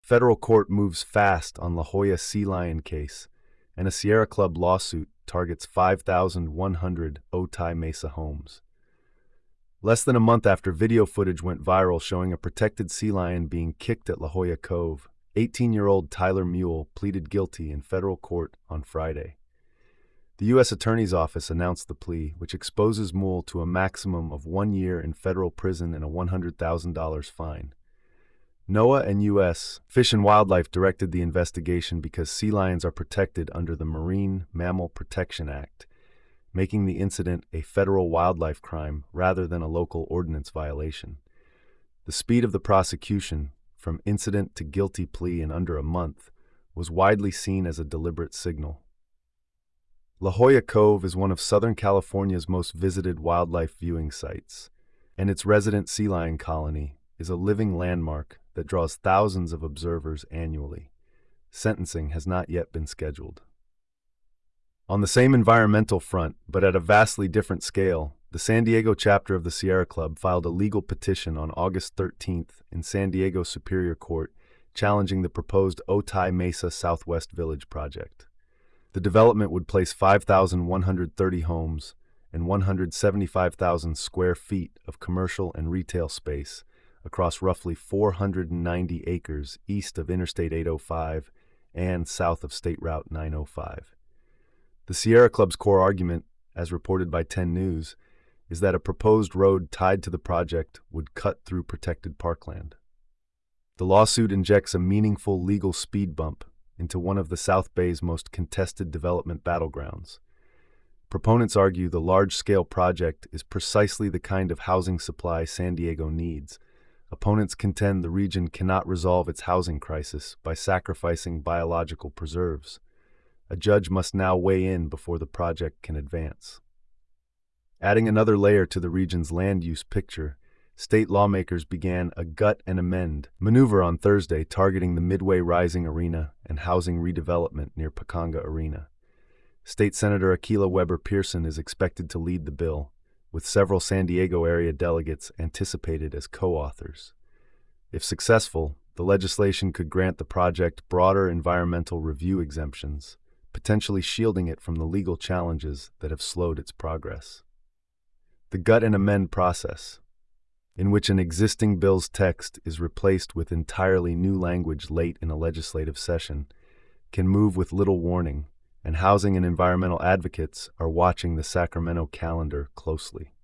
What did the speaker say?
Federal court moves fast on La Jolla sea lion case, and a Sierra Club lawsuit targets 5,100 Otay Mesa homes. Less than a month after video footage went viral showing a protected sea lion being kicked at La Jolla Cove, 18-year-old Tyler Mule pleaded guilty in federal court on Friday. The U.S. Attorney's Office announced the plea, which exposes Mule to a maximum of 1 year in federal prison and a $100,000 fine. NOAA and U.S. Fish and Wildlife directed the investigation because sea lions are protected under the Marine Mammal Protection Act, making the incident a federal wildlife crime rather than a local ordinance violation. The speed of the prosecution, from incident to guilty plea in under a month, was widely seen as a deliberate signal. La Jolla Cove is one of Southern California's most visited wildlife viewing sites, and its resident sea lion colony is a living landmark that draws thousands of observers annually. Sentencing has not yet been scheduled. On the same environmental front, but at a vastly different scale, the San Diego chapter of the Sierra Club filed a legal petition on August 13th in San Diego Superior Court challenging the proposed Otay Mesa Southwest Village project. The development would place 5,130 homes and 175,000 square feet of commercial and retail space across roughly 490 acres east of Interstate 805 and south of State Route 905. The Sierra Club's core argument, as reported by 10 News, is that a proposed road tied to the project would cut through protected parkland. The lawsuit injects a meaningful legal speed bump into one of the South Bay's most contested development battlegrounds. Proponents argue the large-scale project is precisely the kind of housing supply San Diego needs. Opponents contend the region cannot resolve its housing crisis by sacrificing biological preserves. A judge must now weigh in before the project can advance. Adding another layer to the region's land use picture, state lawmakers began a gut and amend maneuver on Thursday targeting the Midway Rising Arena and housing redevelopment near Pecanga Arena. State Senator Akilah Weber Pearson is expected to lead the bill, with several San Diego area delegates anticipated as co-authors. If successful, the legislation could grant the project broader environmental review exemptions, potentially shielding it from the legal challenges that have slowed its progress. The gut and amend process, in which an existing bill's text is replaced with entirely new language late in a legislative session, can move with little warning, and housing and environmental advocates are watching the Sacramento calendar closely.